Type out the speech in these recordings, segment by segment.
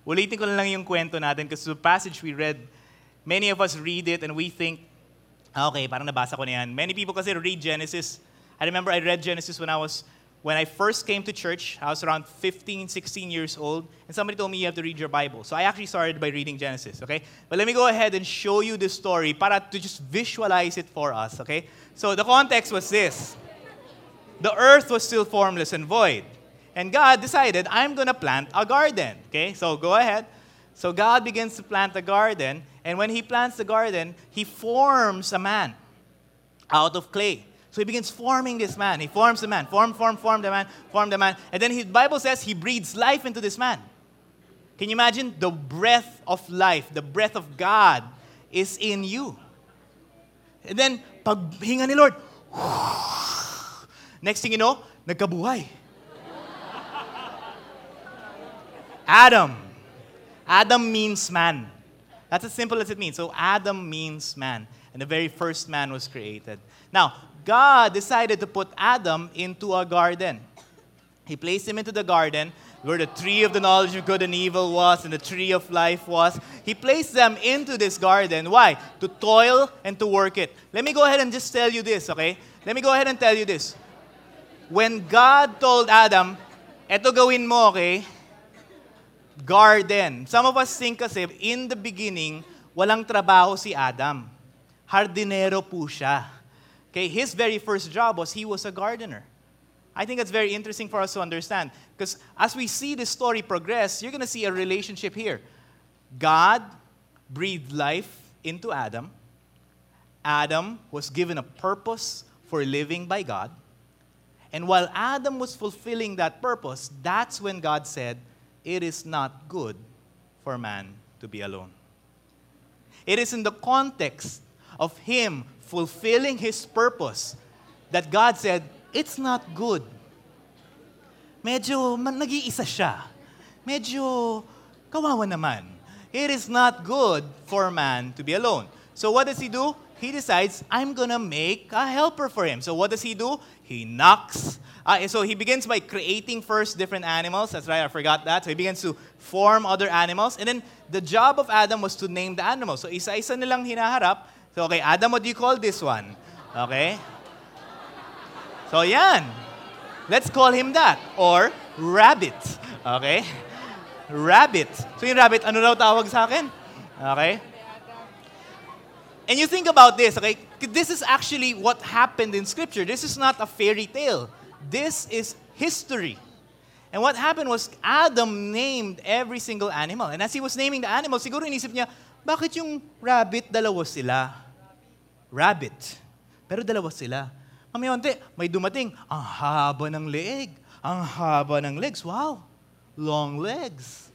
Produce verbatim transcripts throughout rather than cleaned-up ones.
Ulitin ko na lang yung kwento natin because the passage we read, many of us read it and we think, ah, okay, parang nabasa ko na yan. Many people kasi read Genesis. I remember I read Genesis when I was, when I first came to church. I was around fifteen, sixteen years old. And somebody told me you have to read your Bible. So I actually started by reading Genesis, okay? But let me go ahead and show you this story para to just visualize it for us, okay? So the context was this. The earth was still formless and void. And God decided, I'm going to plant a garden. Okay, so go ahead. So God begins to plant a garden. And when He plants the garden, He forms a man out of clay. So He begins forming this man. He forms the man. Form, form, form the man. Form the man. And then the Bible says He breathes life into this man. Can you imagine? The breath of life, the breath of God is in you. And then, paghinga ni Lord, next thing you know, nagkabuhay. Adam. Adam means man. That's as simple as it means. So Adam means man. And the very first man was created. Now, God decided to put Adam into a garden. He placed him into the garden where the tree of the knowledge of good and evil was and the tree of life was. He placed them into this garden. Why? To toil and to work it. Let me go ahead and just tell you this, okay? Let me go ahead and tell you this. When God told Adam, eto gawin mo, okay? Garden. Some of us think kasi, in the beginning, walang trabaho si Adam. Hardinero po siya. Okay, his very first job was he was a gardener. I think that's very interesting for us to understand. Because as we see this story progress, you're going to see a relationship here. God breathed life into Adam. Adam was given a purpose for living by God. And while Adam was fulfilling that purpose, that's when God said, it is not good for man to be alone. It is in the context of him fulfilling his purpose that God said, it's not good. Medyo man, nag-iisa siya. Medyo kawawa naman. It is not good for man to be alone. So what does he do? He decides, I'm gonna make a helper for him. So what does he do? He knocks. Uh, so he begins by creating first different animals. That's right, I forgot that. So he begins to form other animals. And then the job of Adam was to name the animals. So isa-isa nilang hinaharap. So okay, Adam, what do you call this one? Okay? So yan. Let's call him that. Or rabbit. Okay? Rabbit. So yung rabbit, ano raw tawag sa akin? Okay? And you think about this, okay? This is actually what happened in Scripture. This is not a fairy tale. This is history. And what happened was Adam named every single animal. And as he was naming the animals, siguro inisip niya, bakit yung rabbit, dalawa sila? Rabbit. Pero dalawa sila. Mamaya onte, may dumating, ang haba ng leeg. Ang haba ng legs. Wow. Long legs.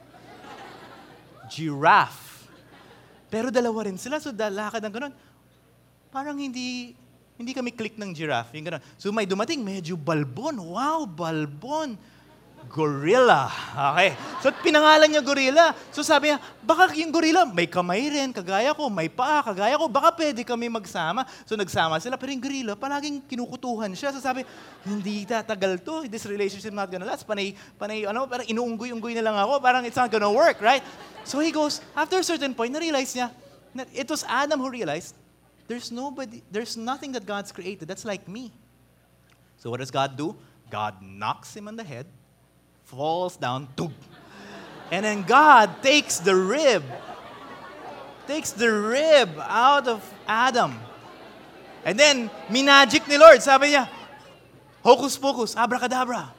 Giraffe. Pero dalawa rin sila, so lakad ng ganun. Parang hindi hindi kami click ng giraffe. Yung ganun. So may dumating, medyo balbon. Wow, balbon. Gorilla. Okay. So pinangalan niya gorilla. So sabi niya, baka yung gorilla, may kamay rin, kagaya ko, may paa, kagaya ko, baka pwede kami magsama. So nagsama sila, pero yung gorilla, palaging kinukutuhan siya. So sabi, hindi tatagal to. This relationship not gonna last. Panay, panay, ano, parang inuunggoy-unggoy na lang ako. Parang it's not gonna work, right? So he goes, after a certain point, na-realize niya, na it was Adam who realized, there's nobody, there's nothing that God's created that's like me. So what does God do? God knocks him on the head, falls down, tug. And then God takes the rib, takes the rib out of Adam. And then, minagic ni Lord. Sabi niya, hocus pocus, abracadabra.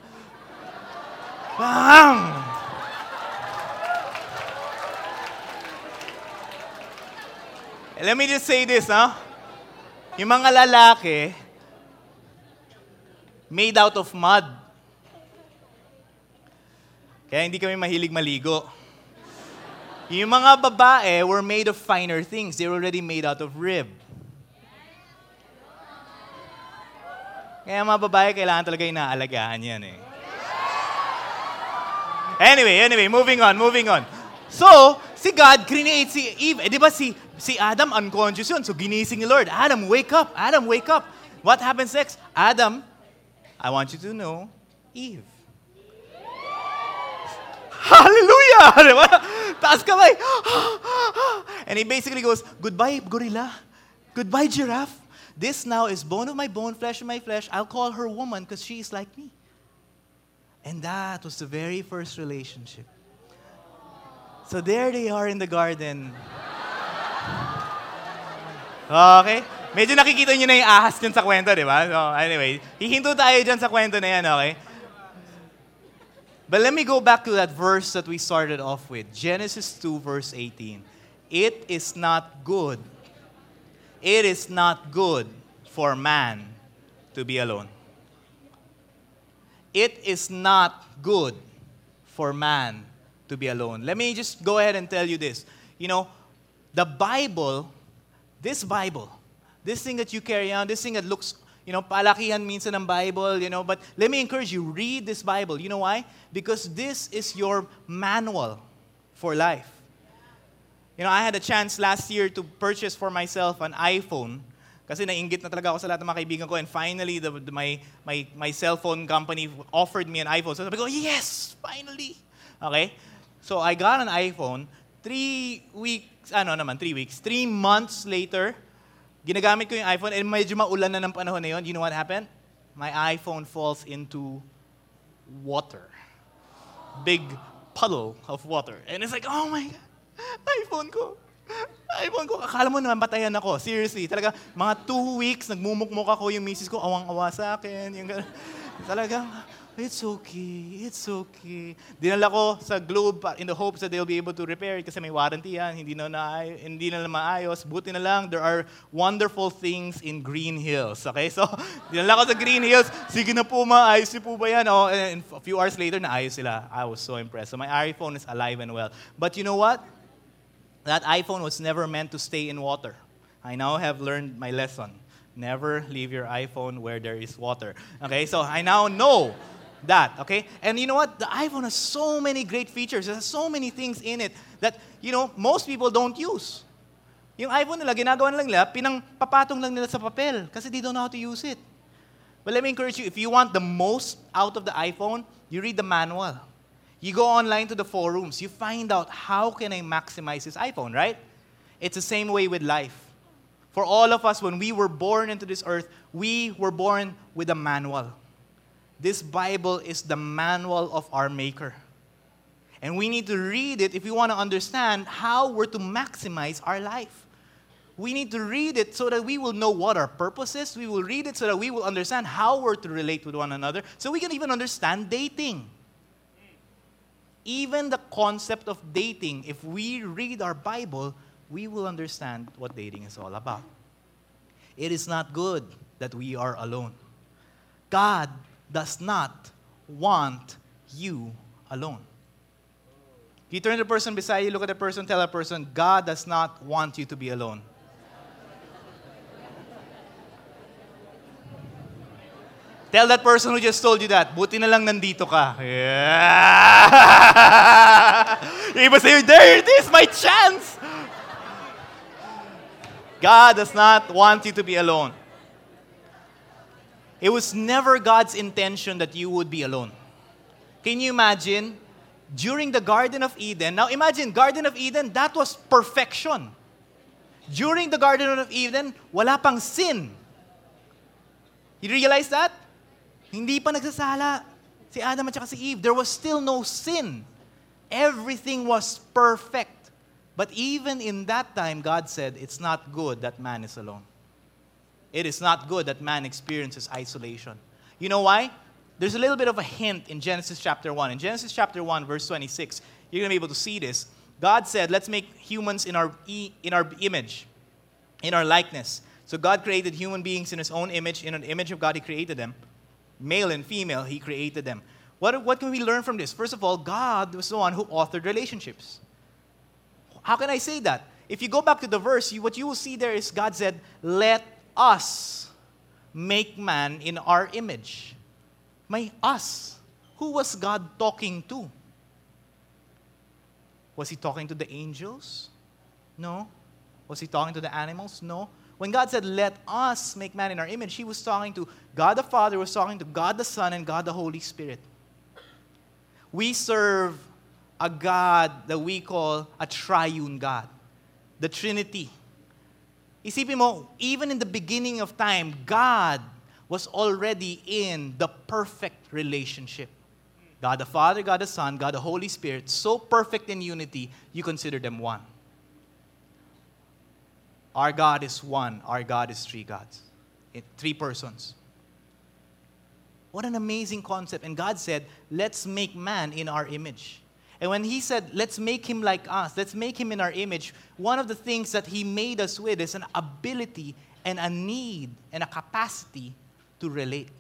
Bang! Let me just say this, huh? Yung mga lalaki, made out of mud. Kaya hindi kami mahilig maligo. Yung mga babae were made of finer things. They were already made out of rib. Kaya mga babae, kailangan talaga inaalagaan yan eh. Anyway, anyway, moving on, moving on. So, si God creates si Eve. Eh, di ba si, si Adam unconscious yun? So, ginising ni Lord. Adam, wake up. Adam, wake up. What happens next? Adam, I want you to know, Eve. Hallelujah! hallelujah! Di ba? Taas kamay. And he basically goes, goodbye, gorilla. Goodbye, giraffe. This now is bone of my bone, flesh of my flesh. I'll call her woman because she is like me. And that was the very first relationship. So there they are in the garden. Okay? Medyo nakikita nyo na yung ahas dyan sa kwento, di ba? So anyway, hihinto tayo dyan sa kwento na yan, okay? But let me go back to that verse that we started off with. Genesis two, verse eighteen. It is not good. It is not good for man to be alone. It is not good for man to be alone. Let me just go ahead and tell you this. You know, the Bible, this Bible, this thing that you carry on, this thing that looks, you know, palakihan minsan ng Bible, you know, but let me encourage you, read this Bible. You know why? Because this is your manual for life. You know, I had a chance last year to purchase for myself an iPhone kasi nainggit na talaga ako sa lahat ng mga kaibigan ko, and finally, the, the, my, my, my cell phone company offered me an iPhone. So sabi ko, yes, finally. Okay? So I got an iPhone. Three weeks, ano naman, three weeks, three months later, ginagamit ko yung iPhone, and medyo maulan na ng panahon na yun. You know what happened? My iPhone falls into water. Big puddle of water. And it's like, oh my God, iPhone ko. iPhone ko. Akala mo naman batayan ako. Seriously. Talaga, mga two weeks, nagmumukmuk ako yung misis ko, awang-awa sa akin. Yung, talaga, it's okay, it's okay. Dinala ko sa Globe in the hopes that they'll be able to repair it kasi may warranty yan. Hindi na, na, hindi na maayos. Buti na lang, there are wonderful things in Green Hills. Okay? So, dinala ko sa Green Hills. Sige na po, maayos niyo po ba yan? Oh, and a few hours later, naayos sila. I was so impressed. So, my iPhone is alive and well. But you know what? That iPhone was never meant to stay in water. I now have learned my lesson. Never leave your iPhone where there is water. Okay? So, I now know that, okay? And you know what? The iPhone has so many great features. It has so many things in it that, you know, most people don't use. Yung iPhone nila, ginagawa lang nila, pinangpapatong lang nila sa papel kasi they don't know how to use it. But let me encourage you, if you want the most out of the iPhone, you read the manual. You go online to the forums. You find out, how can I maximize this iPhone, right? It's the same way with life. For all of us, when we were born into this earth, we were born with a manual. This Bible is the manual of our Maker. And we need to read it if we want to understand how we're to maximize our life. We need to read it so that we will know what our purpose is. We will read it so that we will understand how we're to relate with one another. So we can even understand dating. Even the concept of dating, if we read our Bible, we will understand what dating is all about. It is not good that we are alone. God does not want you alone. You turn to the person beside you, look at the person, tell that person, God does not want you to be alone. Tell that person who just told you that, buti na lang nandito ka. Yeah! Iba sa'yo, there it is, my chance! God does not want you to be alone. It was never God's intention that you would be alone. Can you imagine? During the Garden of Eden, now imagine, Garden of Eden, that was perfection. During the Garden of Eden, wala pang sin. You realize that? Hindi pa nagsasala si Adam at saka si Eve. There was still no sin. Everything was perfect. But even in that time, God said, it's not good that man is alone. It is not good that man experiences isolation. You know why? There's a little bit of a hint in Genesis chapter one. In Genesis chapter one, verse twenty-six, you're going to be able to see this. God said, let's make humans in our, e- in our image, in our likeness. So God created human beings in His own image. In an image of God, He created them. Male and female, He created them. What, what can we learn from this? First of all, God was the one who authored relationships. How can I say that? If you go back to the verse, you, what you will see there is God said, let us make man in our image. May us. Who was God talking to? Was He talking to the angels? No. Was He talking to the animals? No. When God said, let us make man in our image, He was talking to God the Father, was talking to God the Son, and God the Holy Spirit. We serve a God that we call a triune God, the Trinity. Isipin mo, even in the beginning of time, God was already in the perfect relationship. God the Father, God the Son, God the Holy Spirit, so perfect in unity, you consider them one. Our God is one. Our God is three gods. In three persons. What an amazing concept. And God said, let's make man in our image. And when he said, let's make him like us, let's make him in our image, one of the things that he made us with is an ability and a need and a capacity to relate.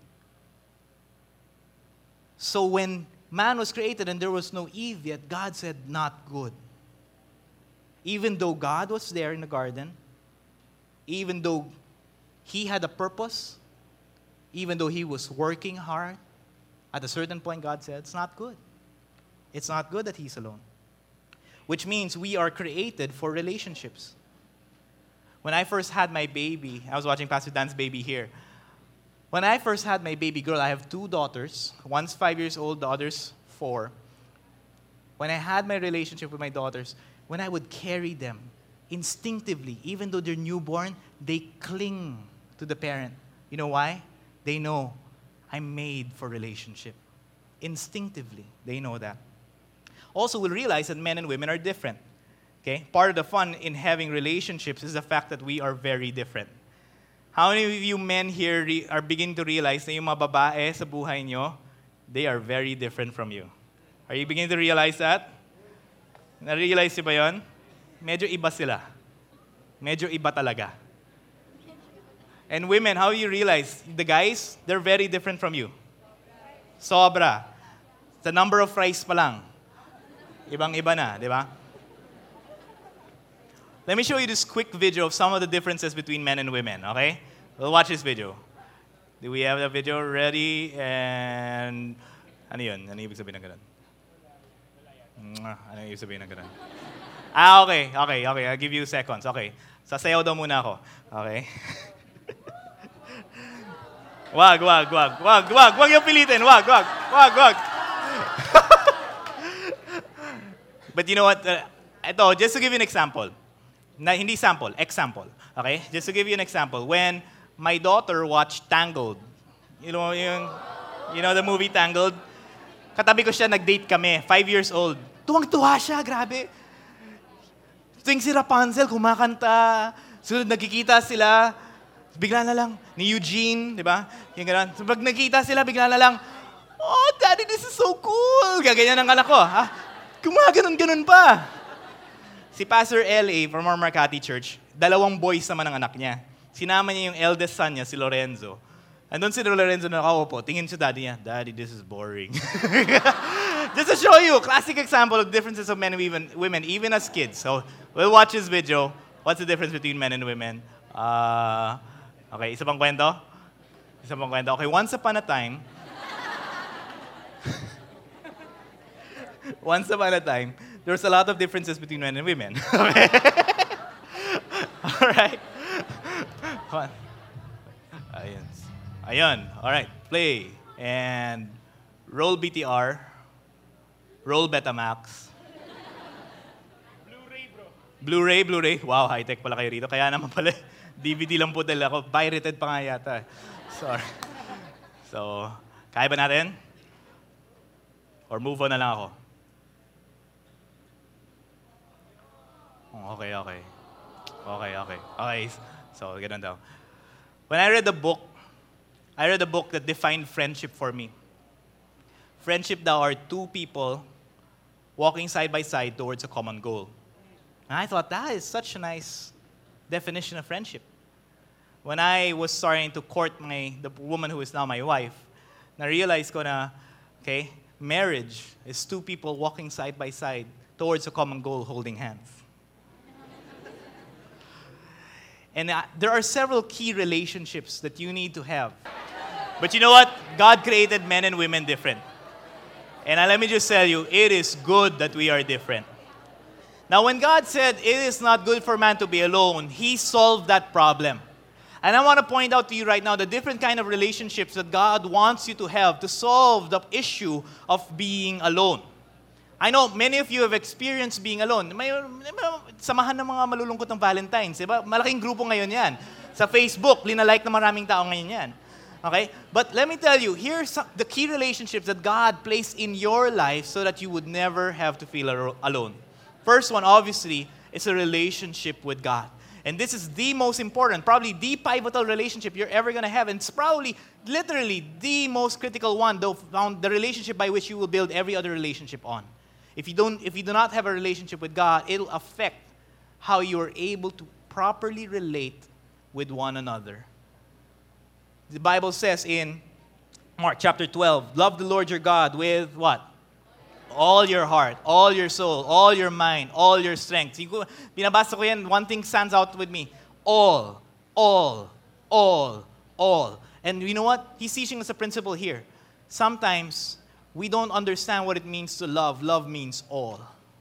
So when man was created and there was no Eve yet, God said, not good. Even though God was there in the garden, even though he had a purpose, even though he was working hard, at a certain point God said, it's not good. It's not good that he's alone. Which means we are created for relationships. When I first had my baby, I was watching Pastor Dan's baby here. When I first had my baby girl, I have two daughters. One's five years old, the other's four. When I had my relationship with my daughters, when I would carry them, instinctively, even though they're newborn, they cling to the parent. You know why? They know I'm made for relationship. Instinctively, they know that. Also, we'll realize that men and women are different. Okay? Part of the fun in having relationships is the fact that we are very different. How many of you men here re- are beginning to realize na yung mga babae sa buhay nyo, they are very different from you? Are you beginning to realize that? Na-realize niyo ba yun? Medyo iba sila. Medyo iba talaga. And women, how you realize? The guys, they're very different from you. Sobra. The number of fries pa lang. Ibang-iba na, di ba? Let me show you this quick video of some of the differences between men and women, okay? We'll watch this video. Do we have the video ready? And ano yun? Ano ibig sabihin ng ganun? Ano ibig sabihin ng ganun? Ah, okay, okay, okay. I'll give you seconds. Okay. Sasayaw daw muna ako. Okay? wag, wag, wag, wag, wag. Wag yung pilitin. Wag, wag, wag, wag. But you know what? Uh, ito, just to give you an example. Na, hindi sample, example. Okay? Just to give you an example. When my daughter watched Tangled, you know, yung, you know the movie Tangled? Katabi ko siya, nag-date kami, five years old. Tuwang-tuwa siya, grabe. Tuwing si Rapunzel, kumakanta. Sunod, nagkikita sila. Bigla na lang, ni Eugene, di ba? Yung gano'n. So, pag nagkita sila, bigla na lang, oh, Daddy, this is so cool. Gaganyan ang anak ko. Ha? Gumaganon-ganon pa. Si Pastor L A from our Makati Church, dalawang boys naman ang anak niya. Sinama niya yung eldest son niya, si Lorenzo. Andun si Lorenzo na nakaupo. Tingin sa daddy niya, Daddy, this is boring. Just to show you, classic example of differences of men and women, women, even as kids. So, we'll watch this video. What's the difference between men and women? Uh, okay, isa pang kwento? Isa pang kwento. Okay, once upon a time, once upon a time, there's a lot of differences between men and women. Okay? All right. Ayun. Ayun. All right. Play. And roll B T R. Roll Betamax. Blu-ray, bro. Blu-ray, Blu-ray. Wow, high-tech pala kayo rito. Kaya naman pala, D V D lang po dala ako. Pirated pa nga yata. Sorry. So, kaya ba natin? Or move on na lang ako? Okay, okay. Okay, okay. Okay, so ganun daw. When I read the book, I read a book that defined friendship for me. Friendship daw are two people walking side by side towards a common goal. And I thought, that is such a nice definition of friendship. When I was starting to court my, the woman who is now my wife, na-realize ko na, okay, marriage is two people walking side by side towards a common goal holding hands. And uh, there are several key relationships that you need to have. But you know what? God created men and women different. And uh, let me just tell you, it is good that we are different. Now, when God said it is not good for man to be alone, He solved that problem. And I want to point out to you right now the different kind of relationships that God wants you to have to solve the issue of being alone. I know many of you have experienced being alone. May, may samahan ng mga malulungkot ng Valentine's, di ba? Malaking grupo ngayon yan. Sa Facebook, linalike na maraming tao ngayon yan. Okay? But let me tell you, here's the key relationships that God placed in your life so that you would never have to feel alone. First one, obviously, is a relationship with God. And this is the most important, probably the pivotal relationship you're ever going to have. And it's probably, literally, the most critical one, though, the relationship by which you will build every other relationship on. If you don't, if you do not have a relationship with God, it'll affect how you are able to properly relate with one another. The Bible says in Mark chapter twelve, love the Lord your God with what? All your heart, all your soul, all your mind, all your strength. Binabasa ko yan, one thing stands out with me. All, all, all, all. And you know what? He's teaching us a principle here. Sometimes we don't understand what it means to love. Love means all.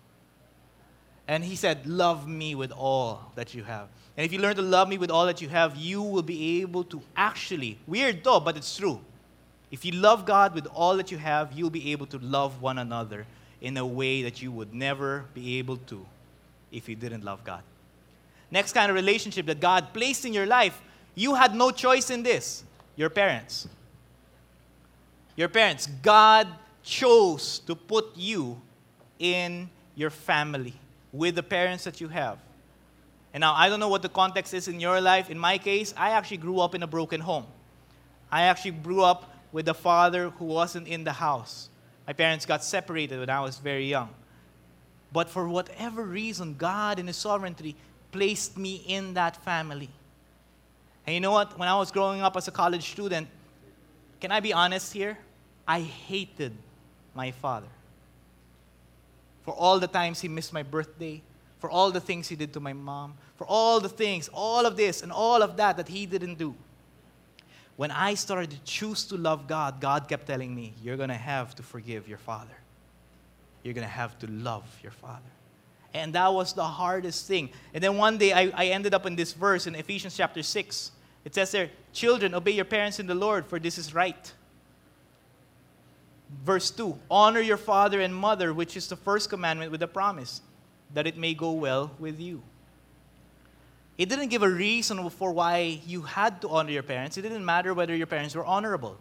And he said, love me with all that you have. And if you learn to love me with all that you have, you will be able to actually, weird though, but it's true. If you love God with all that you have, you'll be able to love one another in a way that you would never be able to if you didn't love God. Next kind of relationship that God placed in your life, you had no choice in this. Your parents. Your parents. God chose to put you in your family with the parents that you have. And now, I don't know what the context is in your life. In my case, I actually grew up in a broken home. I actually grew up with a father who wasn't in the house. My parents got separated when I was very young. But for whatever reason, God in His sovereignty placed me in that family. And you know what? When I was growing up as a college student, can I be honest here? I hated my father. For all the times he missed my birthday, for all the things he did to my mom, for all the things, all of this and all of that that he didn't do. When I started to choose to love God, God kept telling me, you're going to have to forgive your father. You're going to have to love your father. And that was the hardest thing. And then one day, I, I ended up in this verse in Ephesians chapter six. It says there, children, obey your parents in the Lord, for this is right. Verse two, honor your father and mother, which is the first commandment with a promise, that it may go well with you. It didn't give a reason for why you had to honor your parents. It didn't matter whether your parents were honorable.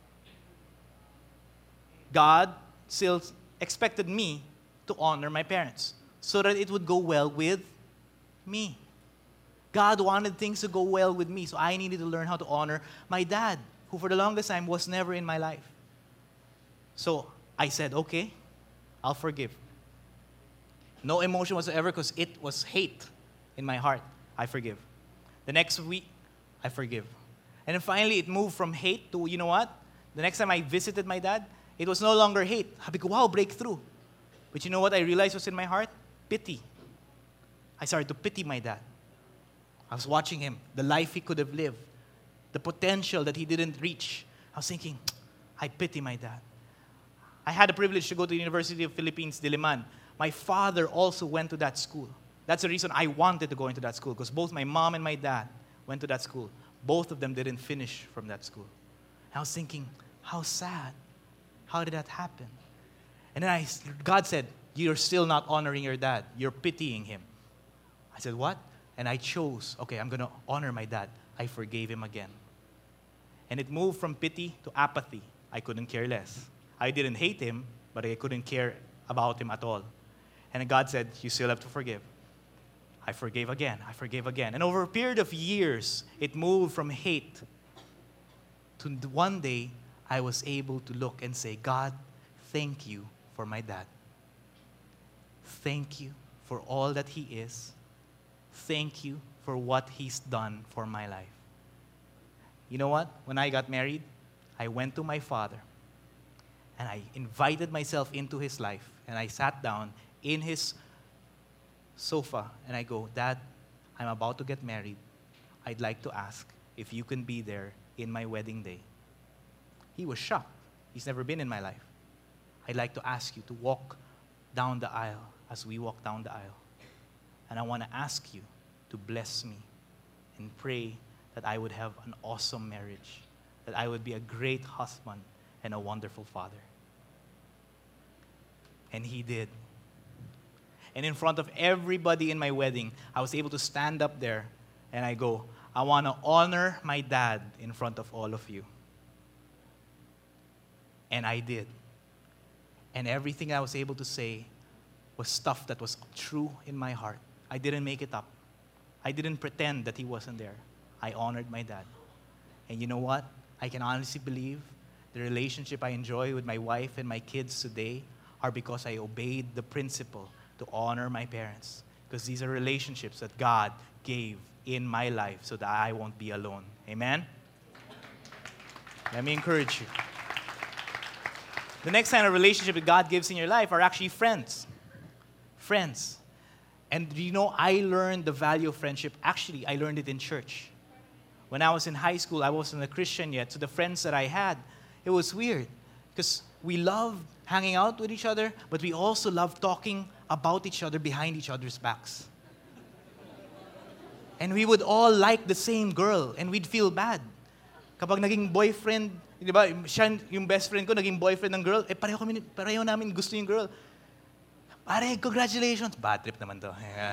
God still expected me to honor my parents so that it would go well with me. God wanted things to go well with me, so I needed to learn how to honor my dad, who for the longest time was never in my life. So I said, okay, I'll forgive. No emotion whatsoever because it was hate in my heart. I forgive. The next week, I forgive. And then finally, it moved from hate to, you know what? The next time I visited my dad, it was no longer hate. Sabi ko, wow, breakthrough. But you know what I realized was in my heart? Pity. I started to pity my dad. I was watching him, the life he could have lived, the potential that he didn't reach. I was thinking, I pity my dad. I had the privilege to go to the University of Philippines, Diliman. My father also went to that school. That's the reason I wanted to go into that school, because both my mom and my dad went to that school. Both of them didn't finish from that school. And I was thinking, how sad. How did that happen? And then I, God said, you're still not honoring your dad. You're pitying him. I said, what? And I chose, okay, I'm going to honor my dad. I forgave him again. And it moved from pity to apathy. I couldn't care less. I didn't hate him, but I couldn't care about him at all. And God said, you still have to forgive. I forgave again. I forgave again. And over a period of years, it moved from hate to one day, I was able to look and say, God, thank you for my dad. Thank you for all that he is. Thank you for what he's done for my life. You know what? When I got married, I went to my father and I invited myself into his life and I sat down in his sofa and I go, Dad, I'm about to get married. I'd like to ask if you can be there in my wedding day. He was shocked. He's never been in my life. I'd like to ask you to walk down the aisle as we walk down the aisle. And I want to ask you to bless me and pray that I would have an awesome marriage, that I would be a great husband and a wonderful father. And he did. And in front of everybody in my wedding, I was able to stand up there and I go, I want to honor my dad in front of all of you. And I did. And everything I was able to say was stuff that was true in my heart. I didn't make it up. I didn't pretend that he wasn't there. I honored my dad. And you know what? I can honestly believe the relationship I enjoy with my wife and my kids today are because I obeyed the principle to honor my parents. Because these are relationships that God gave in my life so that I won't be alone. Amen? Let me encourage you. The next kind of relationship that God gives in your life are actually friends. Friends. And you know, I learned the value of friendship. Actually, I learned it in church. When I was in high school, I wasn't a Christian yet. So the friends that I had, it was weird. Because we loved hanging out with each other, but we also loved talking about each other behind each other's backs. And we would all like the same girl, and we'd feel bad. Kapag naging boyfriend, di ba, siya, yung best friend ko, naging boyfriend ng girl, eh pareho, kami, pareho namin gusto yung girl. Pare, congratulations. Bad trip naman to. Yeah.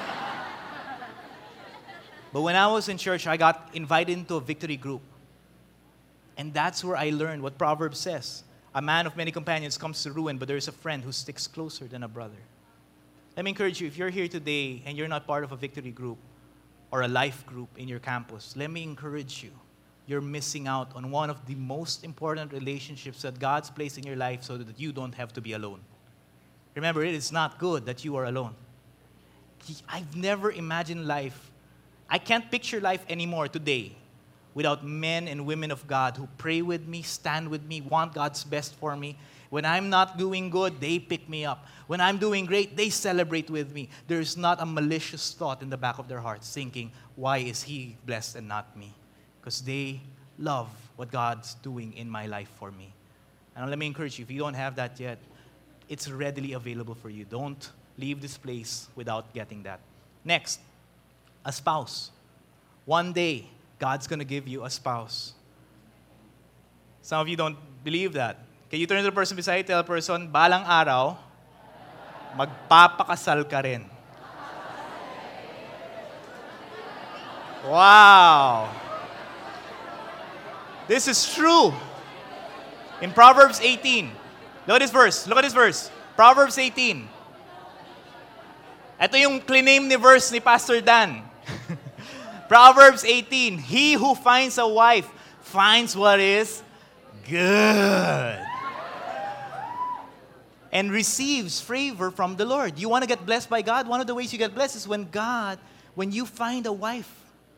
But when I was in church, I got invited into a victory group. And that's where I learned what Proverbs says. A man of many companions comes to ruin, but there is a friend who sticks closer than a brother. Let me encourage you, if you're here today and you're not part of a victory group or a life group in your campus, let me encourage you. You're missing out on one of the most important relationships that God's placed in your life so that you don't have to be alone. Remember, it is not good that you are alone. I've never imagined life. I can't picture life anymore today without men and women of God who pray with me, stand with me, want God's best for me. When I'm not doing good, they pick me up. When I'm doing great, they celebrate with me. There is not a malicious thought in the back of their hearts thinking, why is he blessed and not me? Because they love what God's doing in my life for me. And let me encourage you, if you don't have that yet, it's readily available for you. Don't leave this place without getting that. Next, a spouse. One day, God's going to give you a spouse. Some of you don't believe that. Can you turn to the person beside you, tell the person, balang araw, magpapakasal ka rin. Wow! This is true. In Proverbs eighteen, look at this verse. Look at this verse. Proverbs eighteen. Ito yung claim ni verse ni Pastor Dan. Proverbs eighteen. He who finds a wife finds what is good and receives favor from the Lord. You want to get blessed by God? One of the ways you get blessed is when God, when you find a wife,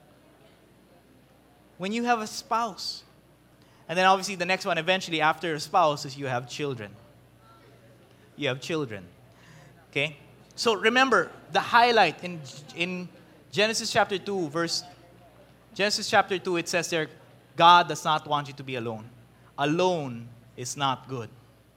when you have a spouse. And then obviously the next one, eventually after a spouse, is you have children. You have children. Okay? So remember, the highlight in, in Genesis chapter two, verse, Genesis chapter two, it says there, God does not want you to be alone. Alone is not good.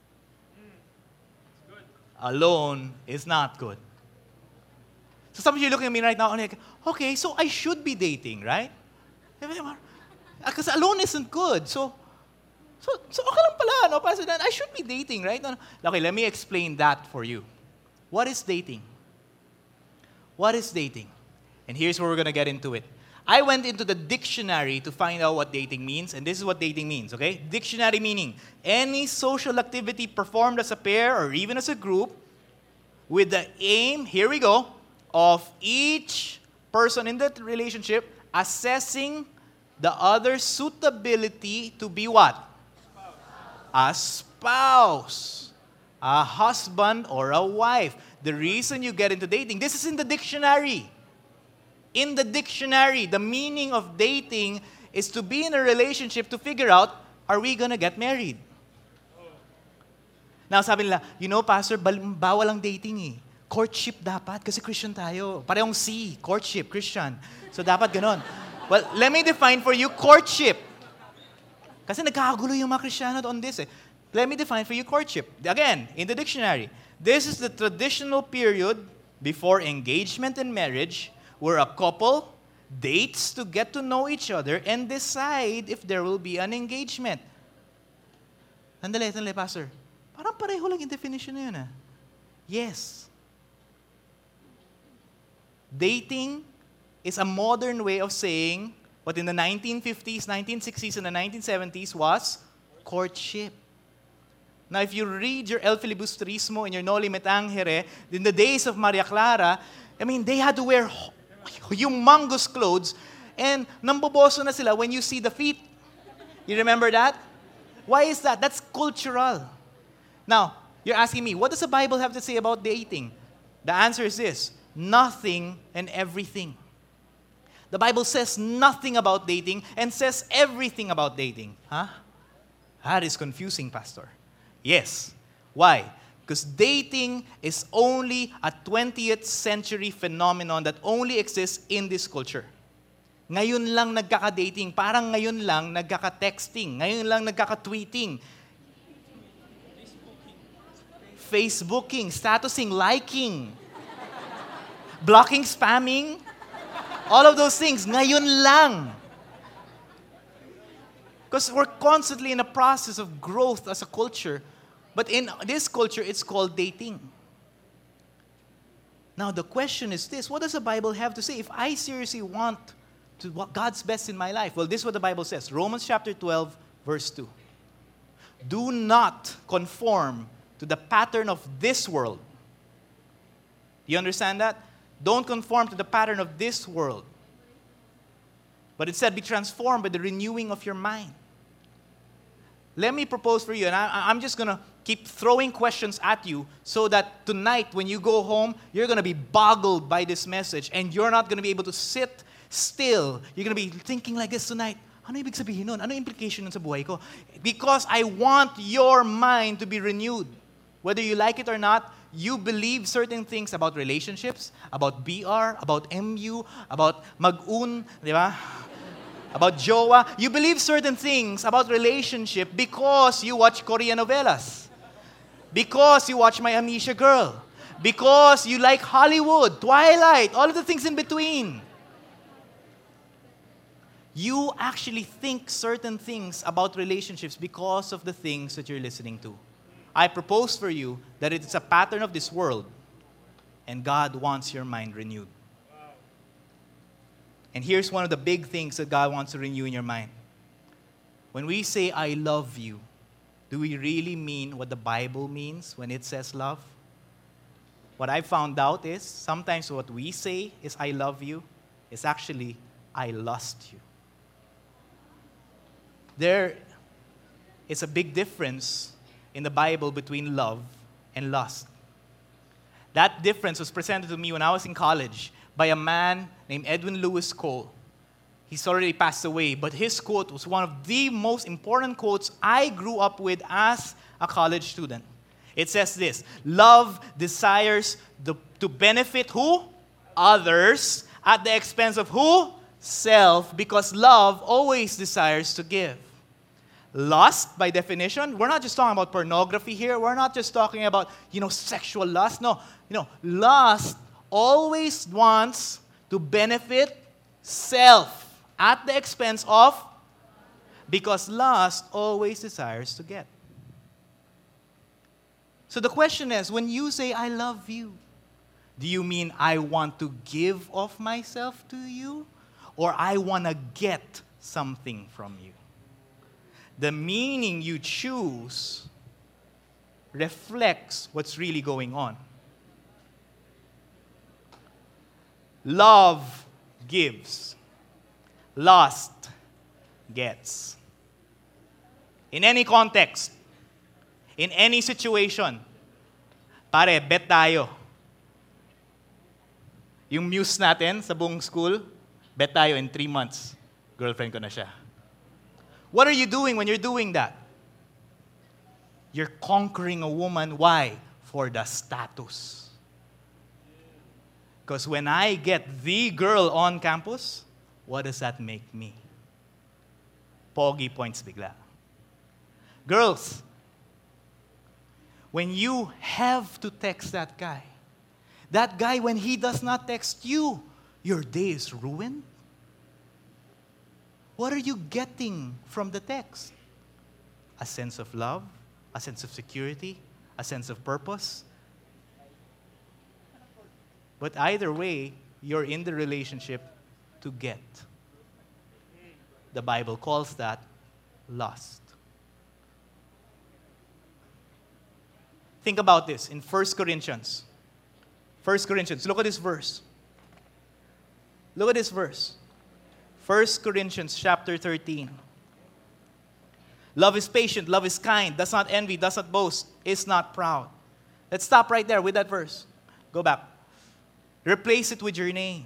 Alone is not good. So some of you are looking at me right now and like, okay, so I should be dating, right? Because alone isn't good. So, so, so okay lang pala, no, Pastor Dan, I should be dating, right? No, no. Okay, let me explain that for you. What is dating? What is dating? And here's where we're going to get into it. I went into the dictionary to find out what dating means, and this is what dating means, okay? Dictionary meaning, any social activity performed as a pair or even as a group with the aim, here we go, of each person in that relationship assessing the other's suitability to be what? A spouse, a husband, or a wife. The reason you get into dating, this is in the dictionary. In the dictionary, the meaning of dating is to be in a relationship to figure out, are we gonna get married? Now, sabi nila, you know, Pastor, bawal ang dating eh. Courtship dapat, kasi Christian tayo. Parehong C, courtship, Christian. So, dapat ganon. Well, let me define for you courtship. Kasi nagkakagulo yung mga Kristiyano on this eh. Let me define for you courtship. Again, in the dictionary, this is the traditional period before engagement and marriage where a couple dates to get to know each other and decide if there will be an engagement. Sandali, sandali, Pastor. Parang pareho lang yung definition na yun ah. Yes. Dating is a modern way of saying what in the nineteen fifties, nineteen sixties, and the nineteen seventies was courtship. Now, if you read your El Filibusterismo and your Noli Me Tangere, in the days of Maria Clara, I mean, they had to wear humongous clothes and namboboso na sila when you see the feet. You remember that? Why is that? That's cultural. Now, you're asking me, what does the Bible have to say about dating? The answer is this: nothing and everything. The Bible says nothing about dating and says everything about dating. Huh? That is confusing, Pastor. Yes. Why? Because dating is only a twentieth century phenomenon that only exists in this culture. Ngayon lang nagkaka-dating, parang ngayon lang nagkaka-texting, ngayon lang nagkaka-tweeting, Facebooking, statusing, liking, blocking, spamming, all of those things, ngayon lang. Because we're constantly in a process of growth as a culture. But in this culture, it's called dating. Now, the question is this: what does the Bible have to say? If I seriously want to what God's best in my life, well, this is what the Bible says. Romans chapter twelve, verse two. Do not conform to the pattern of this world. Do you understand that? Don't conform to the pattern of this world. But instead, be transformed by the renewing of your mind. Let me propose for you, and I, I'm just going to keep throwing questions at you so that tonight when you go home, you're going to be boggled by this message and you're not going to be able to sit still. You're going to be thinking like this tonight. Ano ibig sabihin nun? Ano implication nun sa buhay ko? Because I want your mind to be renewed. Whether you like it or not, you believe certain things about relationships, about B R, about M U, about mag-un, di ba? About jowa. You believe certain things about relationship because you watch Korean novelas. Because you watch My Amnesia Girl. Because you like Hollywood, Twilight, all of the things in between. You actually think certain things about relationships because of the things that you're listening to. I propose for you that it's a pattern of this world, and God wants your mind renewed. And here's one of the big things that God wants to renew in your mind. When we say, I love you, do we really mean what the Bible means when it says love? What I found out is, sometimes what we say is, I love you, is actually, I lust you. There is a big difference in the Bible between love and lust. That difference was presented to me when I was in college by a man named Edwin Lewis Cole. He's already passed away, but his quote was one of the most important quotes I grew up with as a college student. It says this: love desires the, to benefit who? Others at the expense of who? Self, because love always desires to give. Lust, by definition, we're not just talking about pornography here. We're not just talking about, you know, sexual lust. No, you know, lust always wants to benefit self at the expense of, because lust always desires to get. So the question is, when you say, I love you, do you mean I want to give of myself to you, or I want to get something from you? The meaning you choose reflects what's really going on. Love gives. Lust gets. In any context, in any situation, pare, bet tayo. Yung muse natin sa buong school, bet tayo in three months, girlfriend ko na siya. What are you doing when you're doing that? You're conquering a woman. Why? For the status. Because when I get the girl on campus, what does that make me? Pogi points bigla. Girls, when you have to text that guy, that guy, when he does not text you, your day is ruined. What are you getting from the text? A sense of love, a sense of security, a sense of purpose. But either way, you're in the relationship to get. The Bible calls that lust. Think about this in First Corinthians. First Corinthians, look at this verse. Look at this verse. First Corinthians chapter thirteen. Love is patient, love is kind, does not envy, does not boast, is not proud. Let's stop right there with that verse. Go back. Replace it with your name.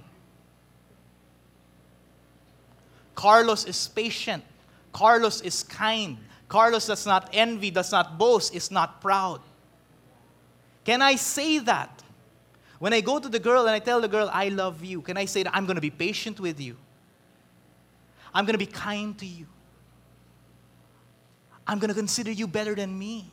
Carlos is patient. Carlos is kind. Carlos does not envy, does not boast, is not proud. Can I say that? When I go to the girl and I tell the girl, I love you, can I say that I'm going to be patient with you? I'm going to be kind to you. I'm going to consider you better than me.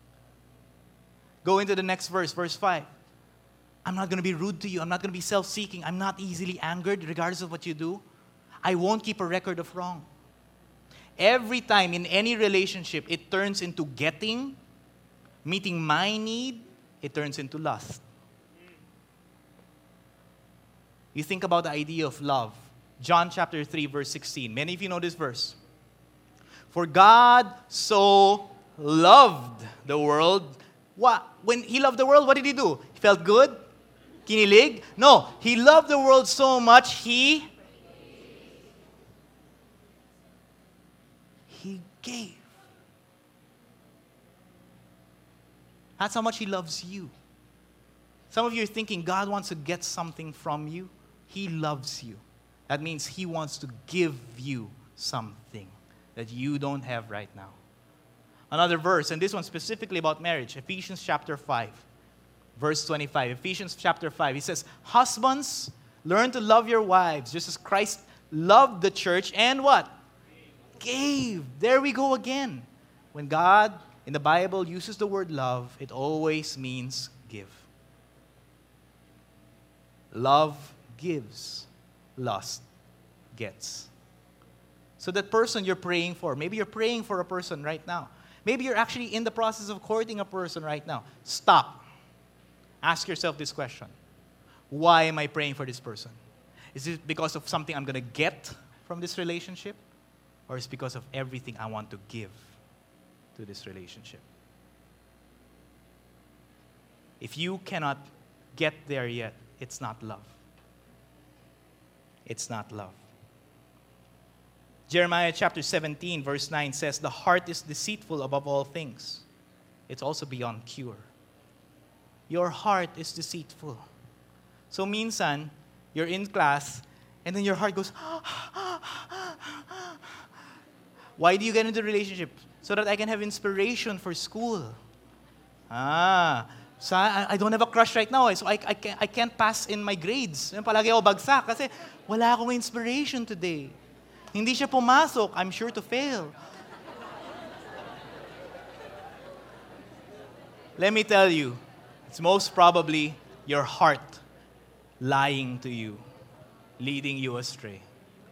Go into the next verse, verse five. I'm not going to be rude to you. I'm not going to be self-seeking. I'm not easily angered regardless of what you do. I won't keep a record of wrong. Every time in any relationship, it turns into getting, meeting my need, it turns into lust. You think about the idea of love. John chapter three, verse sixteen. Many of you know this verse. For God so loved the world. What? When He loved the world, what did He do? He felt good? Kinilig? No. He loved the world so much, He He gave. That's how much He loves you. Some of you are thinking God wants to get something from you. He loves you. That means He wants to give you something that you don't have right now. Another verse, and this one specifically about marriage, Ephesians chapter five, verse twenty-five. Ephesians chapter five, he says, husbands, learn to love your wives, just as Christ loved the church and what? Gave. There we go again. When God, in the Bible, uses the word love, it always means give. Love gives. Lust gets. So that person you're praying for, maybe you're praying for a person right now. Maybe you're actually in the process of courting a person right now. Stop. Ask yourself this question. Why am I praying for this person? Is it because of something I'm going to get from this relationship? Or is it because of everything I want to give to this relationship? If you cannot get there yet, it's not love. It's not love. Jeremiah chapter seventeen, verse nine says, the heart is deceitful above all things. It's also beyond cure. Your heart is deceitful. So minsan, you're in class, and then your heart goes, why do you get into a relationship? So that I can have inspiration for school. Ah, so I, I don't have a crush right now, eh, so I, I, can't, I can't pass in my grades. Palagi ako bagsak kasi wala akong inspiration today. Hindi siya pumasok, I'm sure to fail. Let me tell you, it's most probably your heart lying to you, leading you astray.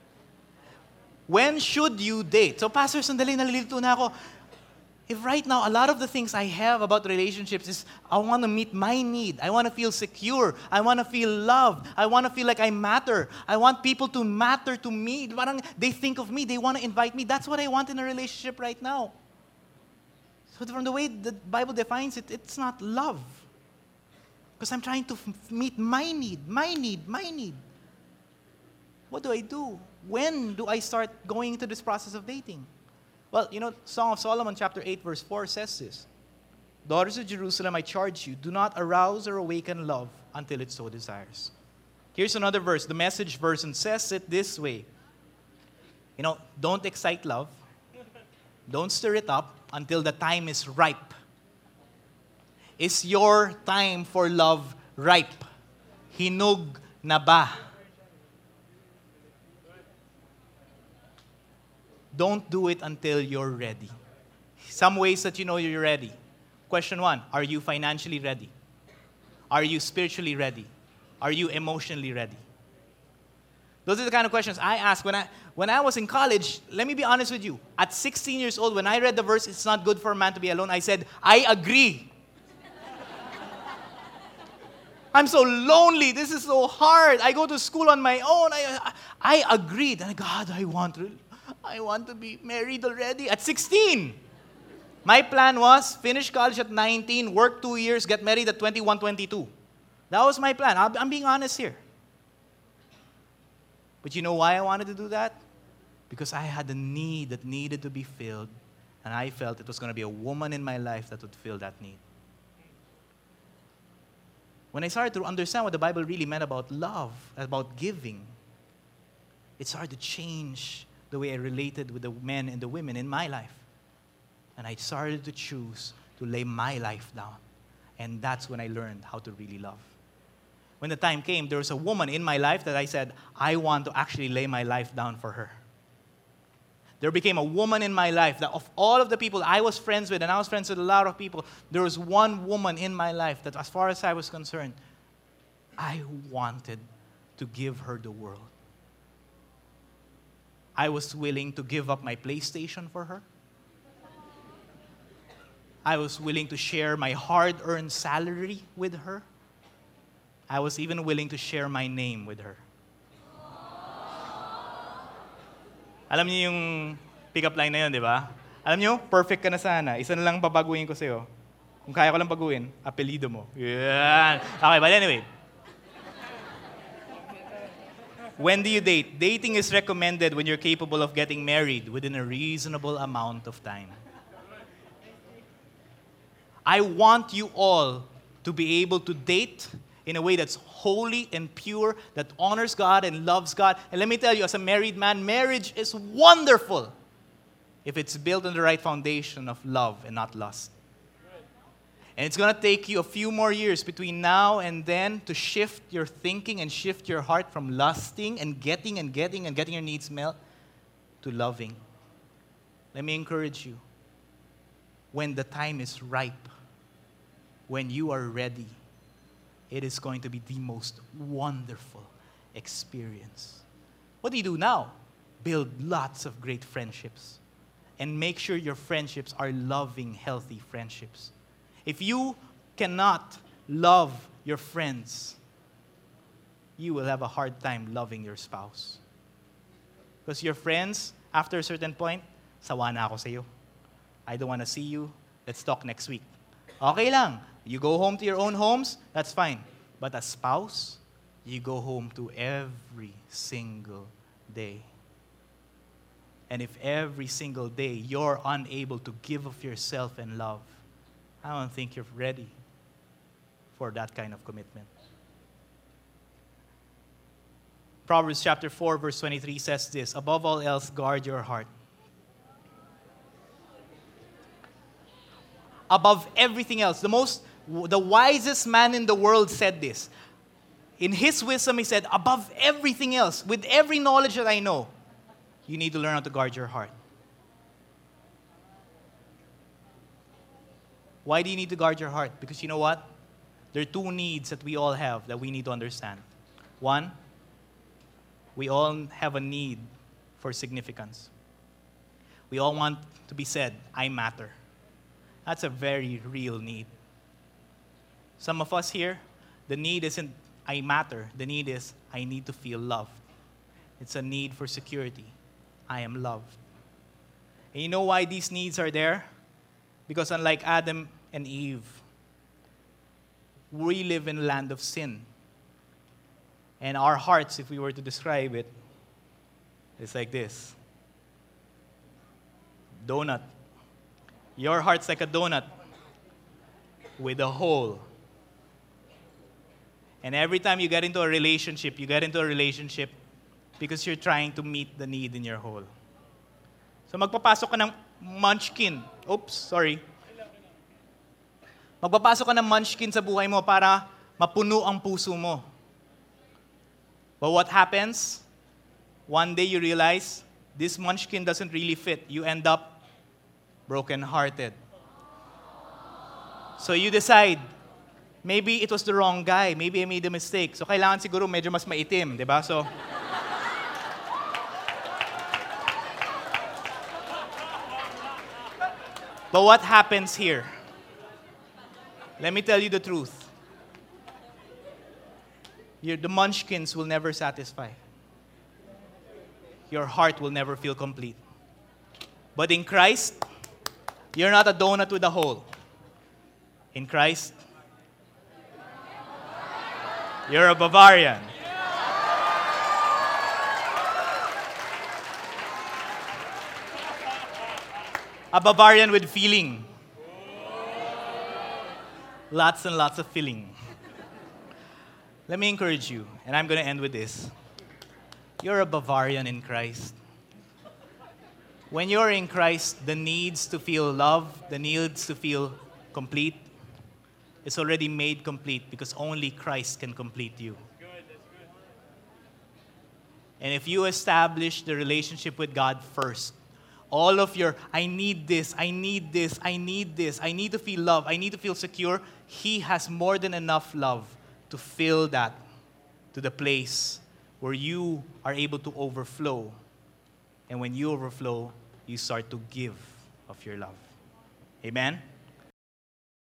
When should you date? So, Pastor, sandali, nalilito na ako. If right now, a lot of the things I have about relationships is I want to meet my need. I want to feel secure. I want to feel loved. I want to feel like I matter. I want people to matter to me. Parang they think of me. They want to invite me. That's what I want in a relationship right now. So from the way the Bible defines it, it's not love. Because I'm trying to f- meet my need, my need, my need. What do I do? When do I start going into this process of dating? Well, you know, Song of Solomon chapter eight verse four says this. Daughters of Jerusalem, I charge you, do not arouse or awaken love until it so desires. Here's another verse. The Message version says it this way. You know, don't excite love. Don't stir it up until the time is ripe. Is your time for love ripe? Hinog na ba? Don't do it until you're ready. Some ways that you know you're ready. Question one, are you financially ready? Are you spiritually ready? Are you emotionally ready? Those are the kind of questions I ask when I when I was in college. Let me be honest with you. At sixteen years old, when I read the verse, it's not good for a man to be alone, I said, I agree. I'm so lonely. This is so hard. I go to school on my own. I, I, I agreed. And God, I want to, I want to be married already at sixteen. My plan was finish college at nineteen, work two years, get married at twenty-one, twenty-two. That was my plan. I'm being honest here. But you know why I wanted to do that? Because I had a need that needed to be filled, and I felt it was going to be a woman in my life that would fill that need. When I started to understand what the Bible really meant about love, about giving, it started to change the way I related with the men and the women in my life. And I started to choose to lay my life down. And that's when I learned how to really love. When the time came, there was a woman in my life that I said, I want to actually lay my life down for her. There became a woman in my life that of all of the people I was friends with, and I was friends with a lot of people, there was one woman in my life that as far as I was concerned, I wanted to give her the world. I was willing to give up my PlayStation for her. I was willing to share my hard-earned salary with her. I was even willing to share my name with her. Alam niyo yung pick-up line na yun, di ba? Alam niyo, perfect ka na sana. Isa na lang babaguhin ko sa'yo. Kung kaya ko lang baguhin, apelido mo. Yan. Okay, but anyway. When do you date? Dating is recommended when you're capable of getting married within a reasonable amount of time. I want you all to be able to date in a way that's holy and pure, that honors God and loves God. And let me tell you, as a married man, marriage is wonderful if it's built on the right foundation of love and not lust. And it's going to take you a few more years between now and then to shift your thinking and shift your heart from lusting and getting and getting and getting your needs met to loving. Let me encourage you. When the time is ripe, when you are ready, it is going to be the most wonderful experience. What do you do now? Build lots of great friendships. And make sure your friendships are loving, healthy friendships. If you cannot love your friends, you will have a hard time loving your spouse. Because your friends, after a certain point, sawa na ako sa'yo. I don't want to see you. Let's talk next week. Okay lang. You go home to your own homes, that's fine. But as spouse, you go home to every single day. And if every single day you're unable to give of yourself and love, I don't think you're ready for that kind of commitment. Proverbs chapter four, verse twenty-three says this, above all else, guard your heart. Above everything else, the most, the wisest man in the world said this. In his wisdom, he said, above everything else, with every knowledge that I know, you need to learn how to guard your heart. Why do you need to guard your heart? Because you know what? There are two needs that we all have that we need to understand. One, we all have a need for significance. We all want to be said, I matter. That's a very real need. Some of us here, the need isn't I matter. The need is I need to feel loved. It's a need for security. I am loved. And you know why these needs are there? Because unlike Adam and Eve, we live in a land of sin. And our hearts, if we were to describe it, it's like this. Donut. Your heart's like a donut with a hole. And every time you get into a relationship, you get into a relationship because you're trying to meet the need in your hole. So magpapasok ka ng munchkin. Oops, sorry. Magpapasok ka ng munchkin sa buhay mo para mapuno ang puso mo. But what happens? One day you realize this munchkin doesn't really fit. You end up broken-hearted. So you decide, maybe it was the wrong guy. Maybe I made a mistake. So kailangan siguro medyo mas maitim, di ba? So, but what happens here? Let me tell you the truth. Your, the munchkins will never satisfy. Your heart will never feel complete. But in Christ, you're not a donut with a hole. In Christ, you're a Bavarian. A Bavarian with feeling. Lots and lots of filling. Let me encourage you, and I'm going to end with this. You're a Bavarian in Christ. When you're in Christ, the needs to feel love, the needs to feel complete, it's already made complete because only Christ can complete you. And if you establish the relationship with God first, all of your, I need this, I need this, I need this, I need to feel love, I need to feel secure, He has more than enough love to fill that to the place where you are able to overflow. And when you overflow, you start to give of your love. Amen?